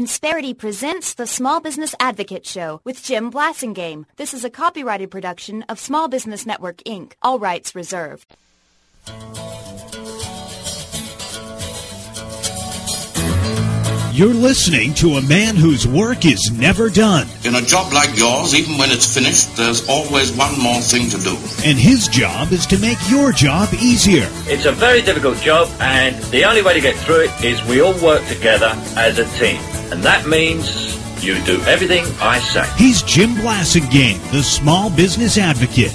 Insperity presents the Small Business Advocate Show with Jim Blasingame. This is a copyrighted production of Small Business Network, Inc., all rights reserved. You're listening to a man whose work is never done. In a job like yours, even when it's finished, there's always one more thing to do. And his job is to make your job easier. It's a very difficult job, and the only way to get through it is we all work together as a team. And that means you do everything I say. He's Jim Blasingame, the Small Business Advocate.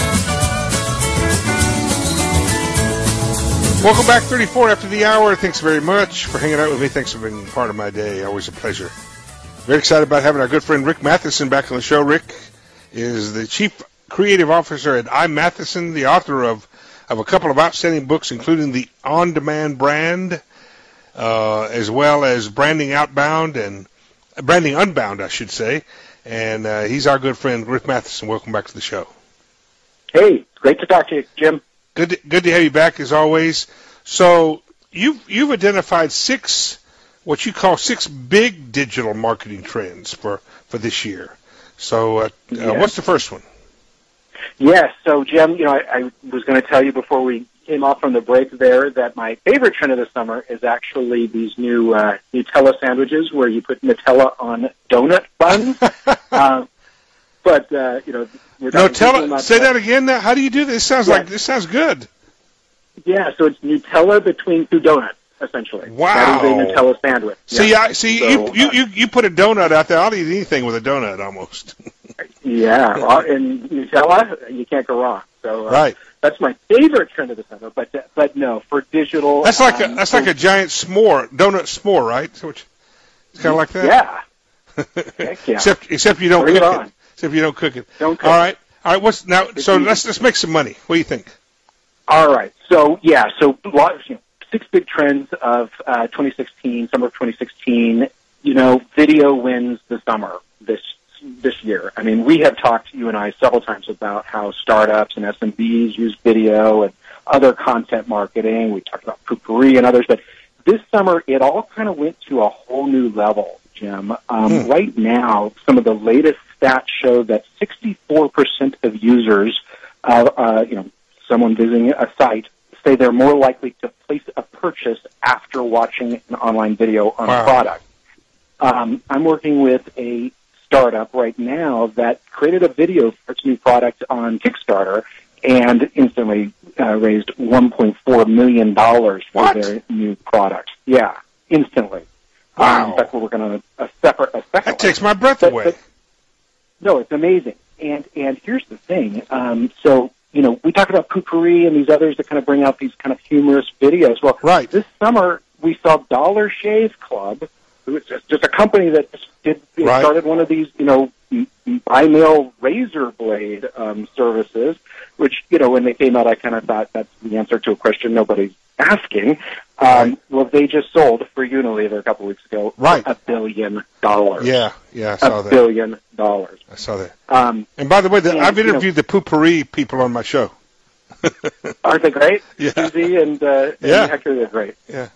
Welcome back, 34 after the hour. Thanks very much for hanging out with me. Thanks for being part of my day. Always a pleasure. Very excited about having our good friend Rick Matheson back on the show. Rick is the Chief Creative Officer at iMatheson, the author of a couple of outstanding books, including the On-Demand Brand, as well as Branding Unbound, I should say. And he's our good friend, Rick Matheson. Welcome back to the show. Hey, great to talk to you, Jim. Good to have you back as always. So you've identified what you call six big digital marketing trends for this year. So what's the first one? Yes. So Jim, I was going to tell you before we came off from the break there that my favorite trend of the summer is actually these new Nutella sandwiches where you put Nutella on donut buns. Nutella. Say that again. Now, how do you do this? This sounds good. Yeah, so it's Nutella between two donuts, essentially. Wow. That is a Nutella sandwich. You put a donut out there. I'll eat anything with a donut almost. Yeah, and Nutella, you can't go wrong. So right. That's my favorite trend of the summer. But no, for digital, that's like a giant donut s'more, right? So it's kind of like that. Yeah. Heck yeah. Except you don't cook it. Except you don't cook it. Don't cook All right. What's now? So let's make some money. What do you think? All right. So six big trends of 2016, summer of 2016. Video wins the summer this year. I mean, we have talked, you and I, several times about how startups and SMBs use video and other content marketing. We talked about Poo-Pourri and others, but this summer it all kind of went to a whole new level, Jim. Right now, some of the latest stats show that 64% of users, someone visiting a site, say they're more likely to place a purchase after watching an online video on a product. I'm working with a startup right now that created a video for its new product on Kickstarter and instantly raised $1.4 million for their new product. Yeah, instantly. Wow. In fact, we're working on a second That takes my breath away. No, it's amazing. And here's the thing. We talk about Poo-Pourri and these others that kind of bring out these kind of humorous videos. Well, right. This summer we saw Dollar Shave Club, who is just a company that started one of these, by mail razor blade services, which, when they came out, I kind of thought that's the answer to a question nobody's asking. Well, they just sold for Unilever a couple weeks ago for $1 billion. Yeah, I saw that. $1 billion. I saw that. And by the way, I've interviewed the Poo-Pourri people on my show. Aren't they great? Yeah. Susie and Hector, they're great. Yeah.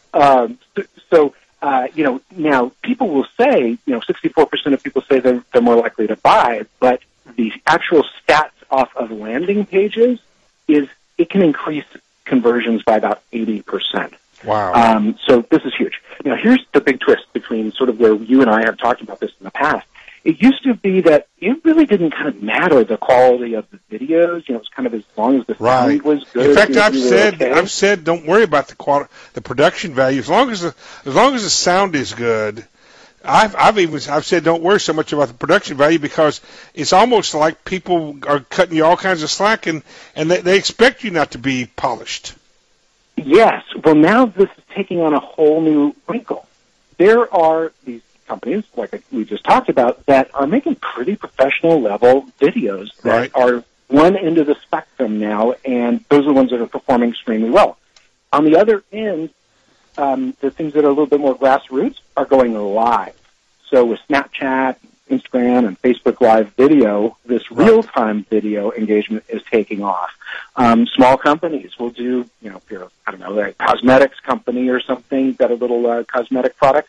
Now people will say, 64% of people say they're more likely to buy, but the actual stats off of landing pages is it can increase conversions by about 80%. Wow. So this is huge. Now, here's the big twist between sort of where you and I have talked about this in the past. It used to be that it really didn't kind of matter the quality of the videos. It was kind of as long as the sound was good. In fact, I've said, don't worry about the quality, the production value. As long as the sound is good. I've said don't worry so much about the production value because it's almost like people are cutting you all kinds of slack and they expect you not to be polished. Yes. Well, now this is taking on a whole new wrinkle. There are these companies, like we just talked about, that are making pretty professional level videos that are one end of the spectrum now, and those are the ones that are performing extremely well. On the other end, the things that are a little bit more grassroots are going live. So with Snapchat, Instagram, and Facebook Live video, this real-time video engagement is taking off. Small companies will do, if you're, a cosmetics company or something, got a little cosmetic product,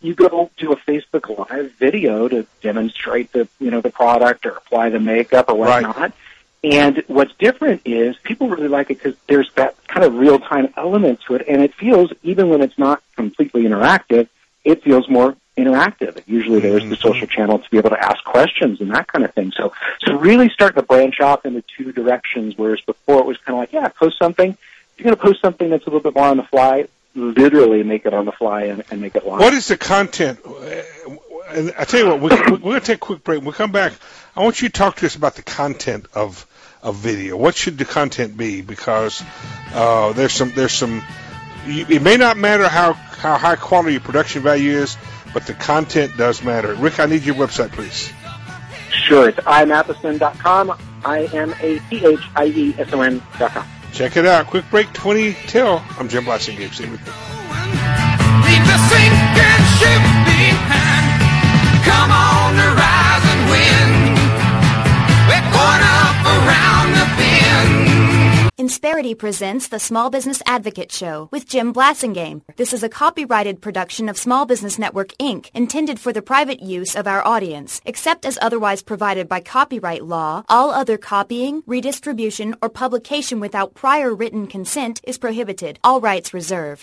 you go do a Facebook Live video to demonstrate the product or apply the makeup or whatnot. Right. And what's different is people really like it because there's that kind of real-time element to it, and it feels, even when it's not completely interactive, it feels more interactive. Usually there's the social channel to be able to ask questions and that kind of thing. So really starting to branch off into two directions, whereas before it was kind of like, yeah, post something. If you're going to post something that's a little bit more on the fly, literally make it on the fly and make it live. What is the content? And I tell you what, we're going to take a quick break. When we come back, I want you to talk to us about the content of video. What should the content be? Because there's some. It may not matter how high quality your production value is, but the content does matter. Rick, I need your website, please. Sure, it's imatheson.com. IMATHIESON.com. Check it out. Quick break, 20 till. I'm Jim Blasingame. Stay with me. Leave the sinking ship behind. Come on, the rise and win. We're going up around the bend. Insperity presents the Small Business Advocate Show with Jim Blasingame. This is a copyrighted production of Small Business Network, Inc., intended for the private use of our audience. Except as otherwise provided by copyright law, all other copying, redistribution, or publication without prior written consent is prohibited. All rights reserved.